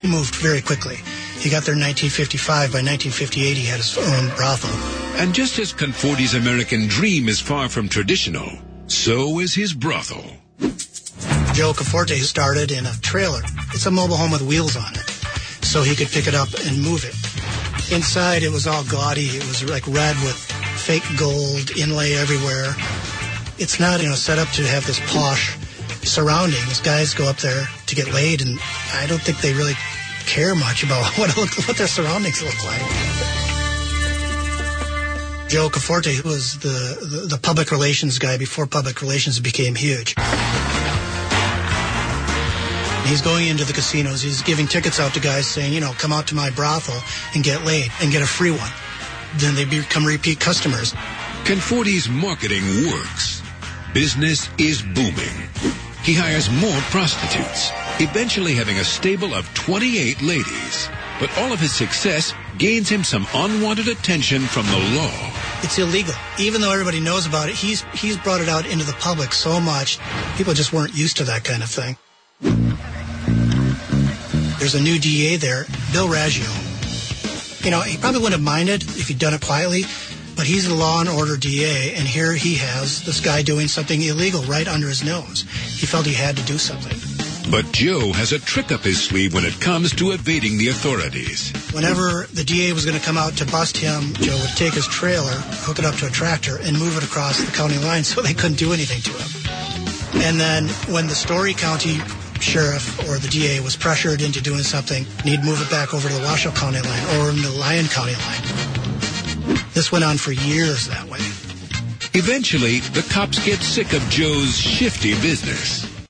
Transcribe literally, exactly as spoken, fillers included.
He moved very quickly. He got there in nineteen fifty-five. By nineteen fifty-eight, he had his own brothel. And just as Conforti's American dream is far from traditional, so is his brothel. Joe Conforti started in a trailer. It's a mobile home with wheels on it, so he could pick it up and move it. Inside, it was all gaudy. It was like red with fake gold inlay everywhere. It's not, you know, set up to have this posh surroundings. Guys go up there to get laid, and I don't think they really care much about what it look, what their surroundings look like. Joe Conforti was the, the, the public relations guy before public relations became huge. He's going into the casinos. He's giving tickets out to guys saying, you know, come out to my brothel and get laid and get a free one. Then they become repeat customers. Conforti's marketing works. Business is booming. He hires more prostitutes, eventually having a stable of twenty-eight ladies. But all of his success gains him some unwanted attention from the law. It's illegal. Even though everybody knows about it, he's he's brought it out into the public so much, people just weren't used to that kind of thing. There's a new D A there, Bill Raggio. You know, he probably wouldn't have minded if he'd done it quietly, but he's the law and order D A, and here he has this guy doing something illegal right under his nose. He felt he had to do something. But Joe has a trick up his sleeve when it comes to evading the authorities. Whenever the D A was going to come out to bust him, Joe would take his trailer, hook it up to a tractor, and move it across the county line so they couldn't do anything to him. And then when the Story County sheriff or the D A was pressured into doing something, he'd move it back over to the Washoe County line or into the Lyon County line. This went on for years that way. Eventually, the cops get sick of Joe's shifty business.